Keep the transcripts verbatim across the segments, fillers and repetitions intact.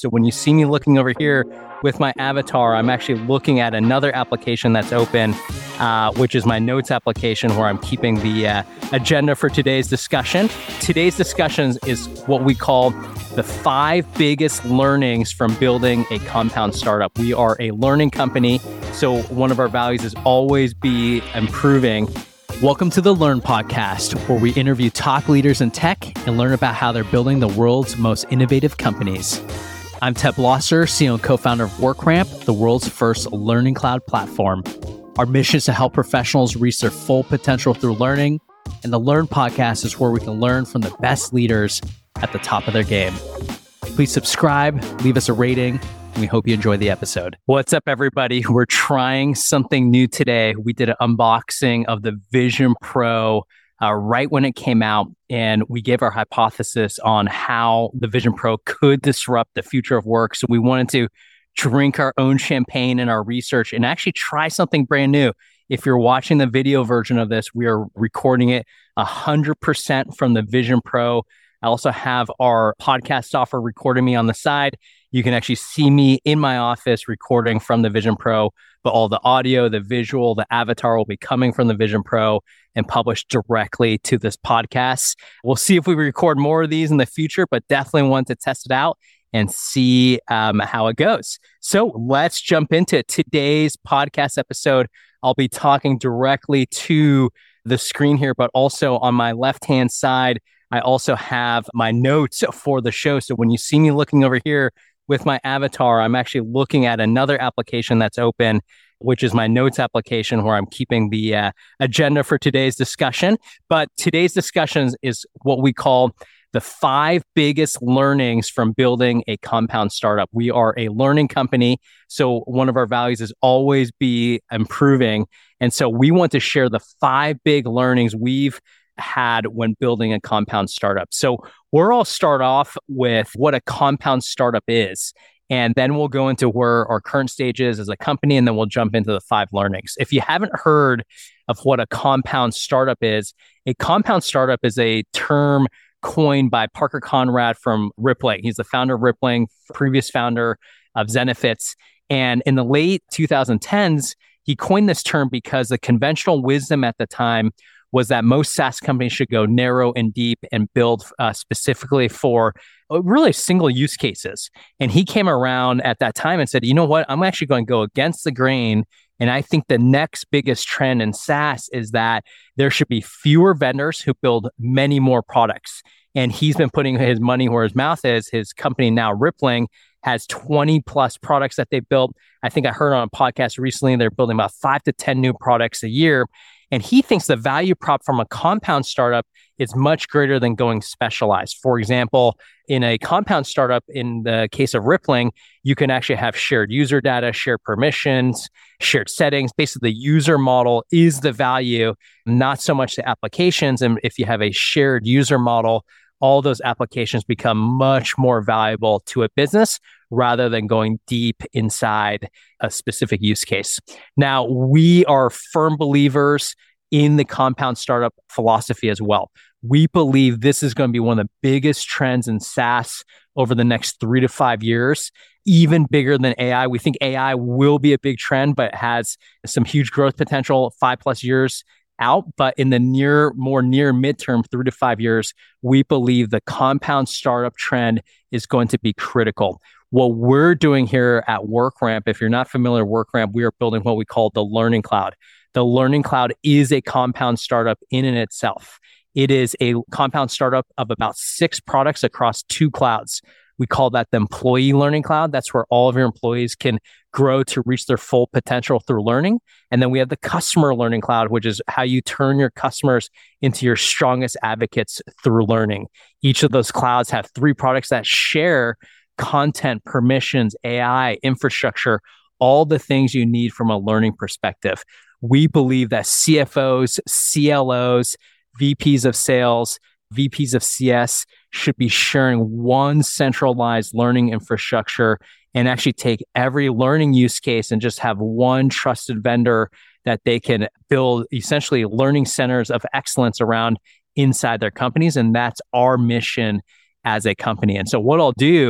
So when you see me looking over here with my avatar, I'm actually looking at another application that's open, uh, which is my notes application where I'm keeping the uh, agenda for today's discussion. Today's discussion is what we call the five biggest learnings from building a compound startup. We are a learning company, so one of our values is always be improving. Welcome to the Learn Podcast, where we interview top leaders in tech and learn about how they're building the world's most innovative companies. I'm Ted Blosser, C E O and co-founder of WorkRamp, the world's first learning cloud platform. Our mission is to help professionals reach their full potential through learning, and the Learn Podcast is where we can learn from the best leaders at the top of their game. Please subscribe, leave us a rating, and we hope you enjoy the episode. What's up, everybody? We're trying something new today. We did an unboxing of the Vision Pro uh, right when it came out, and we gave our hypothesis on how the Vision Pro could disrupt the future of work. So we wanted to drink our own champagne in our research and actually try something brand new. If you're watching the video version of this, we are recording it one hundred percent from the Vision Pro. I also have our podcast software recording me on the side. You can actually see me in my office recording from the Vision Pro, but all the audio, the visual, the avatar will be coming from the Vision Pro and published directly to this podcast. We'll see if we record more of these in the future, but definitely want to test it out and see um, how it goes. So let's jump into today's podcast episode. I'll be talking directly to the screen here, but also on my left-hand side, I also have my notes for the show. So when you see me looking over here with my avatar, I'm actually looking at another application that's open, which is my notes application where I'm keeping the uh, agenda for today's discussion. But today's discussion is what we call the five biggest learnings from building a compound startup. We are a learning company, so one of our values is always be improving. And so we want to share the five big learnings we've had when building a compound startup. So we'll all start off with what a compound startup is, and then we'll go into where our current stage is as a company, and then we'll jump into the five learnings. If you haven't heard of what a compound startup is, a compound startup is a term coined by Parker Conrad from Rippling. He's the founder of Rippling, previous founder of Zenefits. And in the late twenty tens, he coined this term because the conventional wisdom at the time was that most SaaS companies should go narrow and deep and build uh, specifically for uh, really single use cases. And he came around at that time and said, you know what, I'm actually going to go against the grain. And I think the next biggest trend in SaaS is that there should be fewer vendors who build many more products. And he's been putting his money where his mouth is. His company now, Rippling, has twenty plus products that they've built. I think I heard on a podcast recently, they're building about five to ten new products a year. And he thinks the value prop from a compound startup is much greater than going specialized. For example, in a compound startup, in the case of Rippling, you can actually have shared user data, shared permissions, shared settings. Basically, the user model is the value, not so much the applications. And if you have a shared user model, all those applications become much more valuable to a business rather than going deep inside a specific use case. Now, we are firm believers in the compound startup philosophy as well. We believe this is going to be one of the biggest trends in SaaS over the next three to five years, even bigger than A I. We think A I will be a big trend, but has some huge growth potential five plus years out. But in the near, more near midterm, three to five years, we believe the compound startup trend is going to be critical. What we're doing here at WorkRamp, if you're not familiar with WorkRamp, we are building what we call the Learning Cloud. The Learning Cloud is a compound startup in and itself. It is a compound startup of about six products across two clouds. We call that the Employee Learning Cloud. That's where all of your employees can grow to reach their full potential through learning. And then we have the Customer Learning Cloud, which is how you turn your customers into your strongest advocates through learning. Each of those clouds have three products that share content, permissions, A I, infrastructure, all the things you need from a learning perspective. We believe that C F Os, C L Os, V Ps of sales, V Ps of C S should be sharing one centralized learning infrastructure and actually take every learning use case and just have one trusted vendor that they can build essentially learning centers of excellence around inside their companies. And that's our mission as a company. And so what I'll do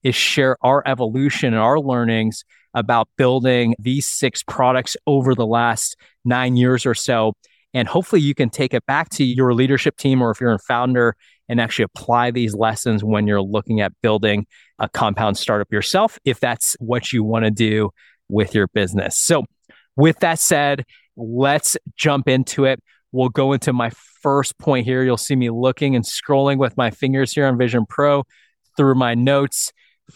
is share our evolution and our learnings about building these six products over the last nine years or so. And hopefully you can take it back to your leadership team, or if you're a founder, and actually apply these lessons when you're looking at building a compound startup yourself, if that's what you want to do with your business. So with that said, let's jump into it. We'll go into my first point here. You'll see me looking and scrolling with my fingers here on Vision Pro through my notes.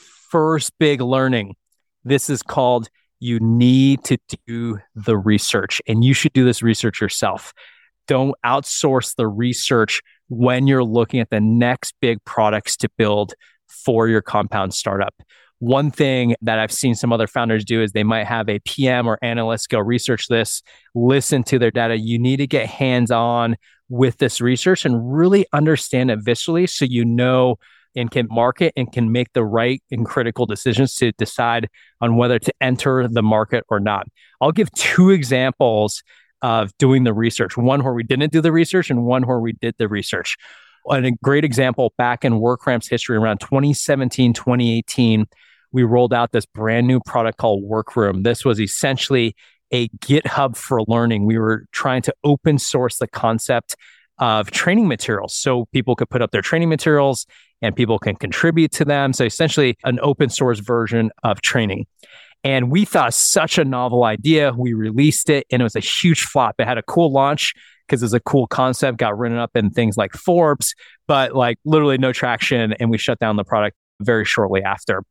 First big learning. This is called you need to do the research, and you should do this research yourself. Don't outsource the research when you're looking at the next big products to build for your compound startup. One thing that I've seen some other founders do is they might have a P M or analyst go research this, listen to their data. You need to get hands-on with this research and really understand it viscerally so you know and can market and can make the right and critical decisions to decide on whether to enter the market or not. I'll give two examples of doing the research, one where we didn't do the research and one where we did the research. And a great example back in WorkRamp's history around twenty seventeen, twenty eighteen, we rolled out this brand new product called Workroom. This was essentially a GitHub for learning. We were trying to open source the concept of training materials so people could put up their training materials and people can contribute to them. So essentially an open source version of training. And we thought such a novel idea. We released it and it was a huge flop. It had a cool launch because it's a cool concept, got written up in things like Forbes, but like literally no traction. And we shut down the product very shortly after.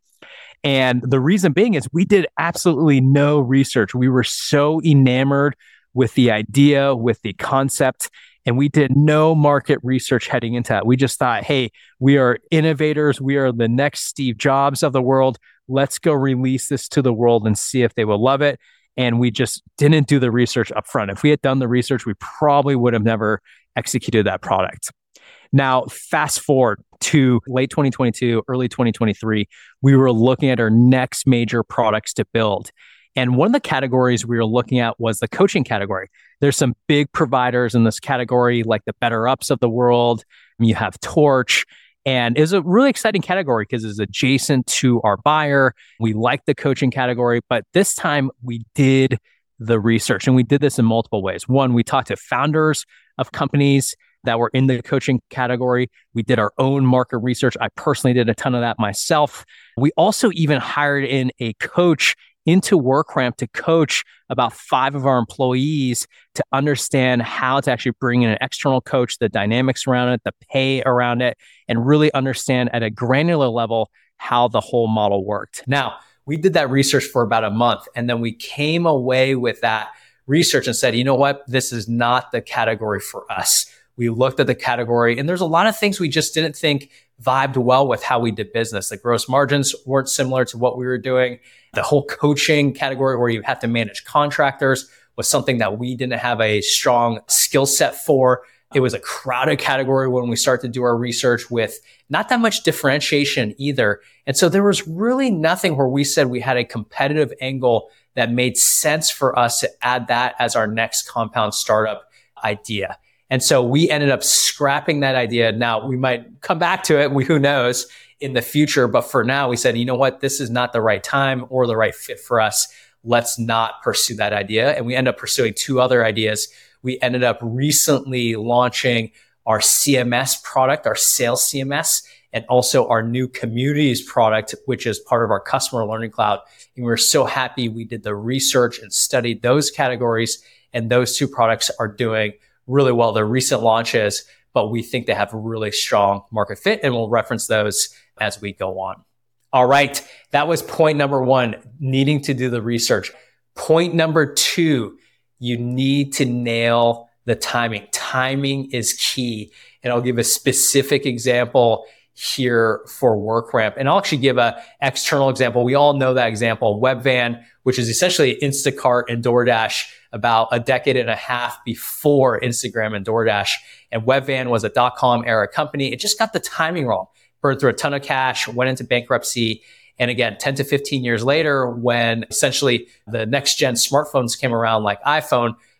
And the reason being is we did absolutely no research. We were so enamored with the idea, with the concept, and we did no market research heading into that. We just thought, hey, we are innovators. We are the next Steve Jobs of the world. Let's go release this to the world and see if they will love it. And we just didn't do the research up front. If we had done the research, we probably would have never executed that product. Now, fast forward to late twenty twenty-two, early twenty twenty-three, we were looking at our next major products to build. And one of the categories we were looking at was the coaching category. There's some big providers in this category, like the BetterUps of the world. You have Torch. And it's a really exciting category because it's adjacent to our buyer. We like the coaching category, but this time we did the research, and we did this in multiple ways. One, we talked to founders of companies that were in the coaching category. We did our own market research. I personally did a ton of that myself. We also even hired in a coach into WorkRamp to coach about five of our employees to understand how to actually bring in an external coach, the dynamics around it, the pay around it, and really understand at a granular level how the whole model worked. Now, we did that research for about a month, and then we came away with that research and said, you know what, this is not the category for us. We looked at the category, and there's a lot of things we just didn't think vibed well with how we did business. The gross margins weren't similar to what we were doing. The whole coaching category where you have to manage contractors was something that we didn't have a strong skill set for. It was a crowded category when we started to do our research with not that much differentiation either. And so there was really nothing where we said we had a competitive angle that made sense for us to add that as our next compound startup idea. And so we ended up scrapping that idea. Now, we might come back to it, we, who knows, in the future. But for now, we said, you know what, this is not the right time or the right fit for us. Let's not pursue that idea. And we ended up pursuing two other ideas. We ended up recently launching our C M S product, our sales C M S, and also our new communities product, which is part of our customer learning cloud. And we're so happy we did the research and studied those categories. And those two products are doing really well. They're recent launches, but we think they have a really strong market fit, and we'll reference those as we go on. All right. That was point number one, needing to do the research. Point number two, you need to nail the timing. Timing is key. And I'll give a specific example here for WorkRamp. And I'll actually give an external example. We all know that example, Webvan, which is essentially Instacart and DoorDash about a decade and a half before Instagram and DoorDash. And Webvan was a dot-com era company. It just got the timing wrong. Burned through a ton of cash, went into bankruptcy. And again, ten to fifteen years later, when essentially the next gen smartphones came around like iPhone,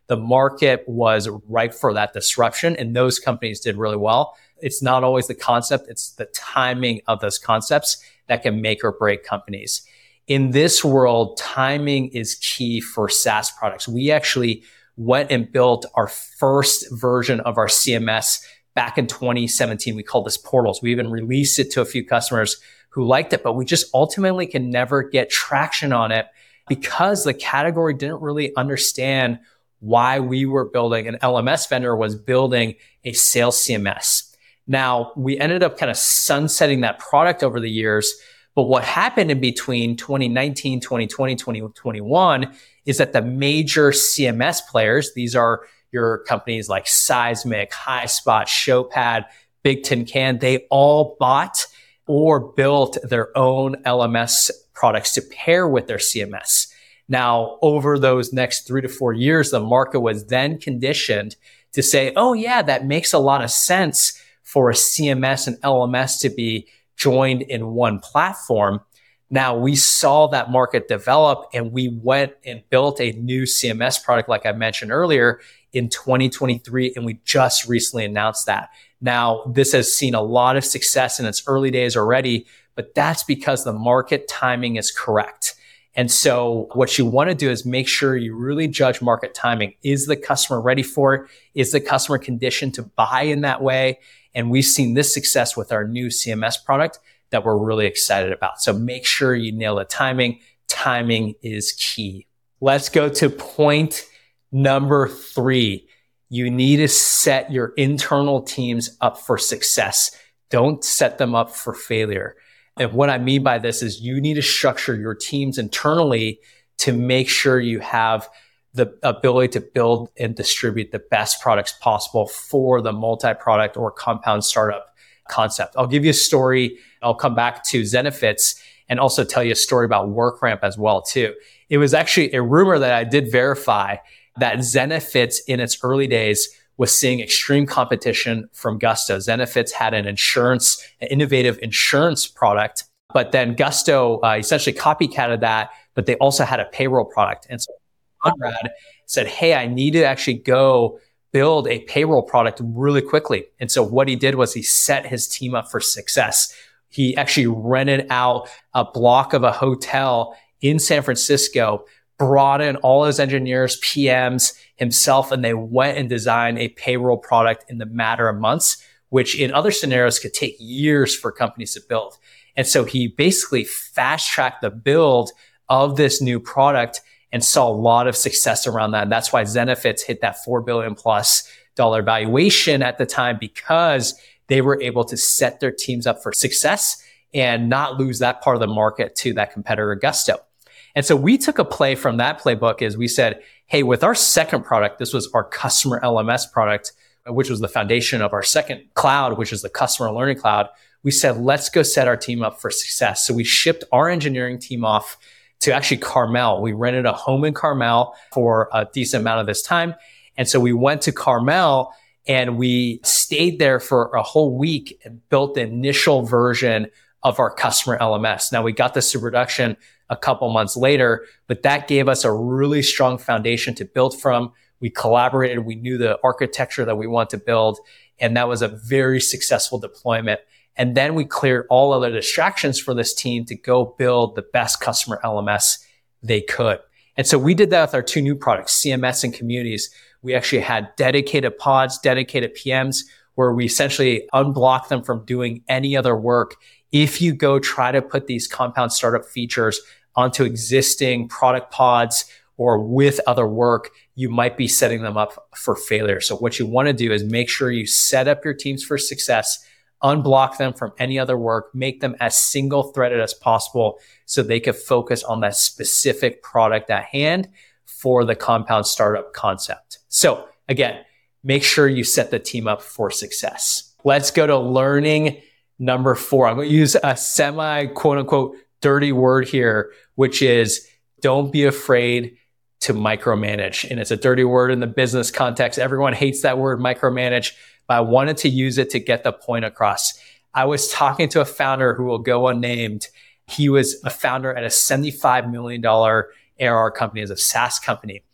the market was ripe for that disruption, and those companies did really well. It's not always the concept, it's the timing of those concepts that can make or break companies. In this world, timing is key for SaaS products. We actually went and built our first version of our C M S back in twenty seventeen. We called this Portals. We even released it to a few customers who liked it, but we just ultimately can never get traction on it because the category didn't really understand why we were building an L M S vendor was building a sales C M S. Now, we ended up kind of sunsetting that product over the years, but what happened in between twenty nineteen, twenty twenty, twenty twenty-one is that the major C M S players, these are your companies like Seismic, HighSpot, Showpad, Big Tin Can, they all bought or built their own L M S products to pair with their C M S. Now, over those next three to four years, the market was then conditioned to say, oh yeah, that makes a lot of sense for a C M S and L M S to be joined in one platform. Now, we saw that market develop and we went and built a new C M S product, like I mentioned earlier, in twenty twenty-three, and we just recently announced that. Now, this has seen a lot of success in its early days already, but that's because the market timing is correct. And so what you want to do is make sure you really judge market timing. Is the customer ready for it? Is the customer conditioned to buy in that way? And we've seen this success with our new C M S product that we're really excited about. So make sure you nail the timing. Timing is key. Let's go to point number three. You need to set your internal teams up for success. Don't set them up for failure. And what I mean by this is you need to structure your teams internally to make sure you have the ability to build and distribute the best products possible for the multi-product or compound startup concept. I'll give you a story. I'll come back to Zenefits and also tell you a story about WorkRamp as well too. It was actually a rumor that I did verify that Zenefits in its early days was seeing extreme competition from Gusto. Zenefits had an insurance, an innovative insurance product, but then Gusto uh, essentially copycatted that, but they also had a payroll product. And so Conrad said, hey, I need to actually go build a payroll product really quickly. And so what he did was he set his team up for success. He actually rented out a block of a hotel in San Francisco, brought in all his engineers, P Ms, himself, and they went and designed a payroll product in the matter of months, which in other scenarios could take years for companies to build. And so he basically fast-tracked the build of this new product and saw a lot of success around that. And that's why Zenefits hit that four billion plus dollar valuation at the time, because they were able to set their teams up for success and not lose that part of the market to that competitor Gusto. And so we took a play from that playbook as we said, hey, with our second product, this was our customer L M S product, which was the foundation of our second cloud, which is the customer learning cloud. We said, let's go set our team up for success. So we shipped our engineering team off to actually Carmel. We rented a home in Carmel for a decent amount of this time. And so we went to Carmel and we stayed there for a whole week and built the initial version of our customer L M S. Now we got this to production a couple months later, but that gave us a really strong foundation to build from. We collaborated. We knew the architecture that we want to build. And that was a very successful deployment. And then we cleared all other distractions for this team to go build the best customer L M S they could. And so we did that with our two new products, C M S and Communities. We actually had dedicated pods, dedicated P Ms, where we essentially unblocked them from doing any other work. If you go try to put these compound startup features onto existing product pods or with other work, you might be setting them up for failure. So what you want to do is make sure you set up your teams for success, unblock them from any other work, make them as single threaded as possible so they could focus on that specific product at hand for the compound startup concept. So again, make sure you set the team up for success. Let's go to learning number four. I'm going to use a semi quote unquote dirty word here, which is don't be afraid to micromanage. And it's a dirty word in the business context. Everyone hates that word micromanage, but I wanted to use it to get the point across. I was talking to a founder who will go unnamed. He was a founder at a seventy-five million dollars A R R company, as a SaaS company.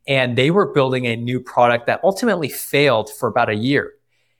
and they were building a new product that ultimately failed for about a year.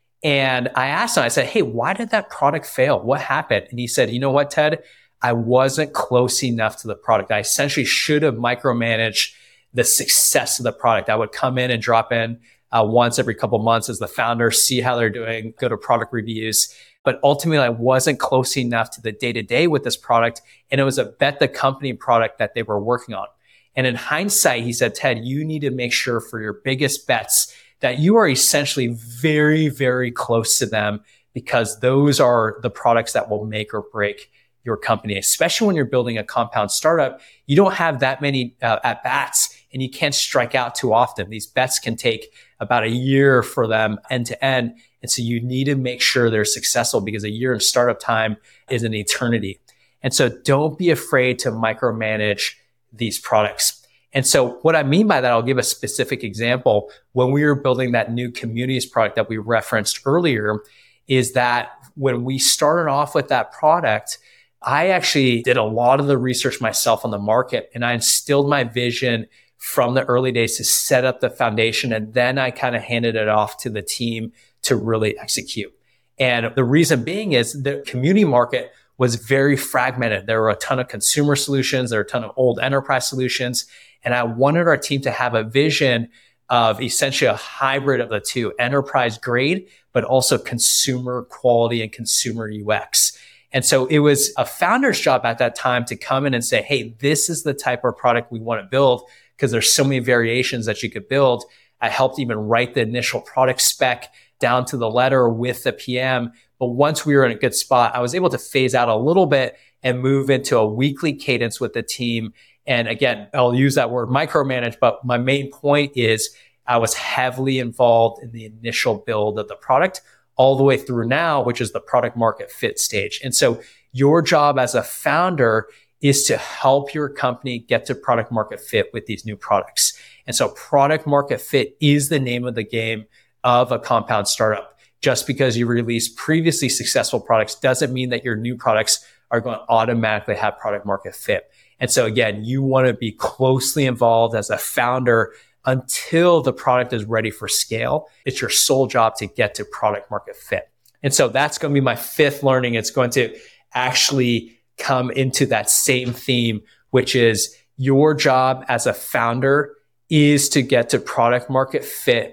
And I asked him, I said, hey, why did that product fail? What happened? And he said, you know what, Ted? I wasn't close enough to the product. I essentially should have micromanaged the success of the product. I would come in and drop in uh, once every couple months as the founder, see how they're doing, go to product reviews. But ultimately, I wasn't close enough to the day-to-day with this product. And it was a bet the company product that they were working on. And in hindsight, he said, Ted, you need to make sure for your biggest bets that you are essentially very, very close to them, because those are the products that will make or break your company, especially when you're building a compound startup. You don't have that many uh, at bats, and you can't strike out too often. These bets can take about a year for them end to end. And so you need to make sure they're successful, because a year in startup time is an eternity. And so don't be afraid to micromanage these products. And so what I mean by that, I'll give a specific example. When we were building that new communities product that we referenced earlier, is that when we started off with that product, I actually did a lot of the research myself on the market, and I instilled my vision from the early days to set up the foundation. And then I kind of handed it off to the team to really execute. And the reason being is the community market was very fragmented. There were a ton of consumer solutions. There were a ton of old enterprise solutions. And I wanted our team to have a vision of essentially a hybrid of the two, enterprise grade, but also consumer quality and consumer U X. And so it was a founder's job at that time to come in and say, hey, this is the type of product we want to build, because there's so many variations that you could build. I helped even write the initial product spec down to the letter with the P M. But once we were in a good spot, I was able to phase out a little bit and move into a weekly cadence with the team. And again, I'll use that word micromanage, but my main point is I was heavily involved in the initial build of the product all the way through now, which is the product market fit stage. And so your job as a founder is to help your company get to product market fit with these new products. And so product market fit is the name of the game of a compound startup. Just because you release previously successful products doesn't mean that your new products are going to automatically have product market fit. And so again, you want to be closely involved as a founder until the product is ready for scale. It's your sole job to get to product market fit. And so that's going to be my fifth learning. It's going to actually come into that same theme, which is your job as a founder is to get to product market fit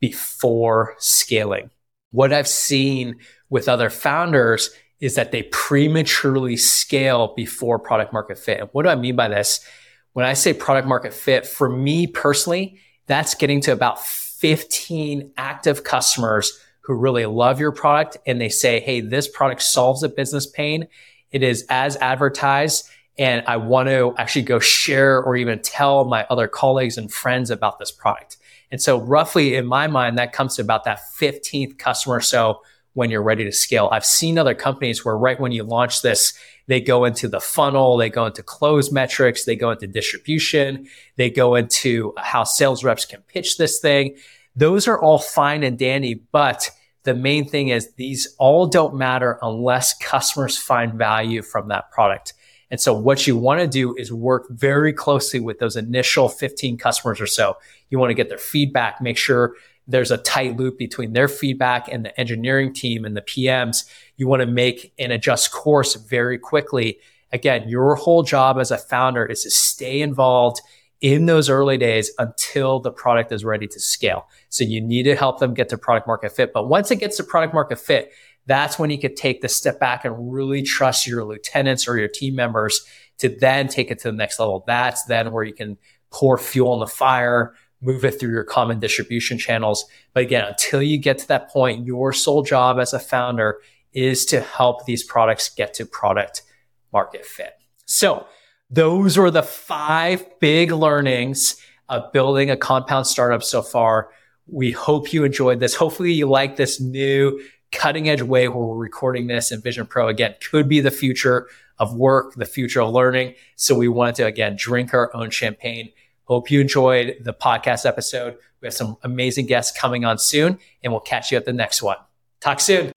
before scaling. What I've seen with other founders is that they prematurely scale before product market fit. And what do I mean by this? When I say product market fit, for me personally, that's getting to about fifteen active customers who really love your product and they say, hey, this product solves a business pain. It is as advertised, and I want to actually go share or even tell my other colleagues and friends about this product. And so roughly in my mind, that comes to about that fifteenth customer or so when you're ready to scale. I've seen other companies where right when you launch this, they go into the funnel, they go into close metrics, they go into distribution, they go into how sales reps can pitch this thing. Those are all fine and dandy, but the main thing is these all don't matter unless customers find value from that product. And so what you want to do is work very closely with those initial fifteen customers or so. You want to get their feedback, make sure there's a tight loop between their feedback and the engineering team and the P Ms. You want to make and adjust course very quickly. Again, your whole job as a founder is to stay involved in those early days until the product is ready to scale. So you need to help them get to product market fit. But once it gets to product market fit, that's when you could take the step back and really trust your lieutenants or your team members to then take it to the next level. That's then where you can pour fuel on the fire, move it through your common distribution channels. But again, until you get to that point, your sole job as a founder is to help these products get to product market fit. So those are the five big learnings of building a compound startup so far. We hope you enjoyed this. Hopefully you like this new cutting edge way where we're recording this in Vision Pro. Again, could be the future of work, the future of learning. So we wanted to, again, drink our own champagne. Hope you enjoyed the podcast episode. We have some amazing guests coming on soon, and we'll catch you at the next one. Talk soon.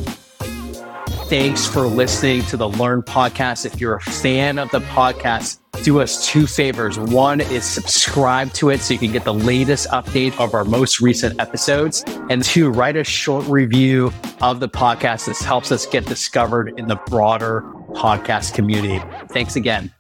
Thanks for listening to the Learn Podcast. If you're a fan of the podcast, do us two favors. One is subscribe to it so you can get the latest update of our most recent episodes. And two, write a short review of the podcast. This helps us get discovered in the broader podcast community. Thanks again.